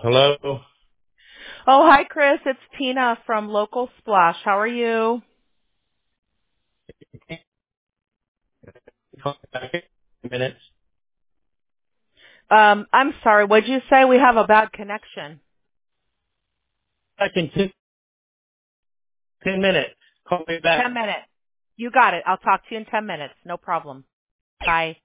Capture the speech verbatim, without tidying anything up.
Hello? Oh, hi, Chris. It's Tina from Local Splash. How are you? Call back in minutes. Um, I'm sorry. What'd you say? We have a bad connection. Back in ten, ten minutes. Call me back. Ten minutes. You got it. I'll talk to you in ten minutes. No problem. Bye.